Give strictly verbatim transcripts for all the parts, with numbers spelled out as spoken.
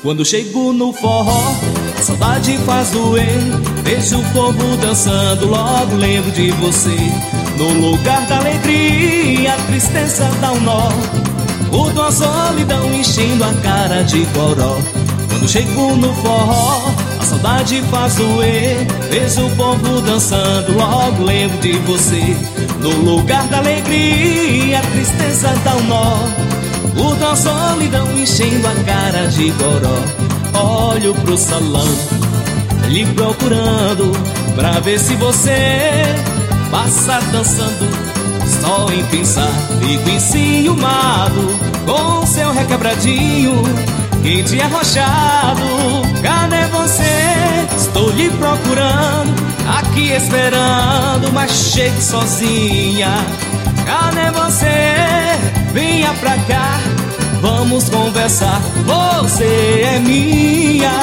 Quando chego no forró, a saudade faz doer. Vejo o povo dançando, logo lembro de você. No lugar da alegria, a tristeza dá um nó. O dom, a solidão enchendo a cara de goró. Quando chego no forró, a saudade faz doer. Vejo o povo dançando, logo lembro de você. No lugar da alegria, a tristeza dá um nó. O dom, a solidão enchendo a cara de goró. Olho pro salão, lhe procurando, pra ver se você passa dançando. Só em pensar, fico enciumado com seu requebradinho, quente e arrochado. Cadê você? Estou lhe procurando, aqui esperando, mas chego sozinha. Cadê você? Venha pra cá, vamos conversar, você é minha.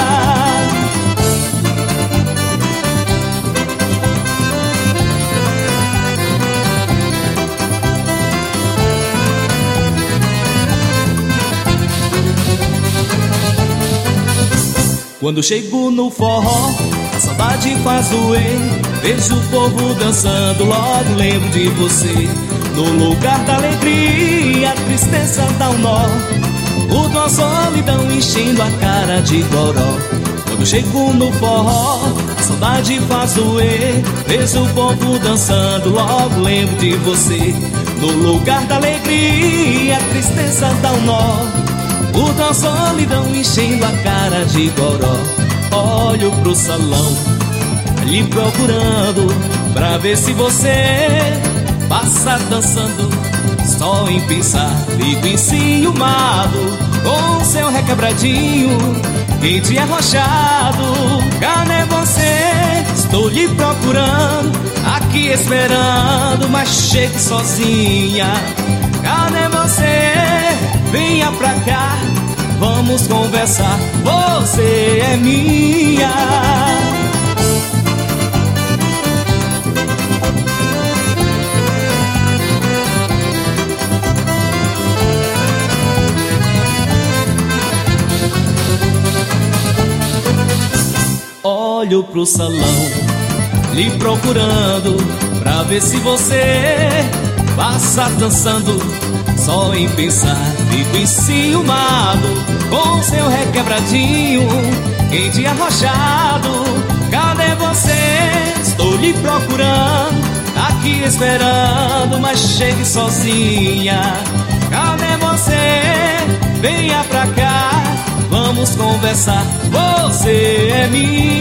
Quando chego no forró, a saudade faz doer. Vejo o povo dançando, logo lembro de você. No lugar da alegria, a tristeza dá um nó. O dom, a solidão enchendo a cara de goró. Quando chego no forró, a saudade faz doer. Vejo o povo dançando, logo lembro de você. No lugar da alegria, a tristeza dá um nó. O dom, a solidão enchendo a cara de goró. Olho pro salão, lhe procurando, pra ver se você passa dançando. Só em pensar, fico enciumado com seu requebradinho, quente e arrochado. Cadê você? Estou lhe procurando, aqui esperando, mas chego sozinha. Cadê você? Venha pra cá, vamos conversar, você é minha. Olho pro salão, lhe procurando, pra ver se você passa dançando. Só em pensar, fico enciumado com seu requebradinho, quente e arrochado. Cadê você? Estou lhe procurando, aqui esperando, mas chegue sozinha. Cadê você? Venha pra cá, vamos conversar, você é minha.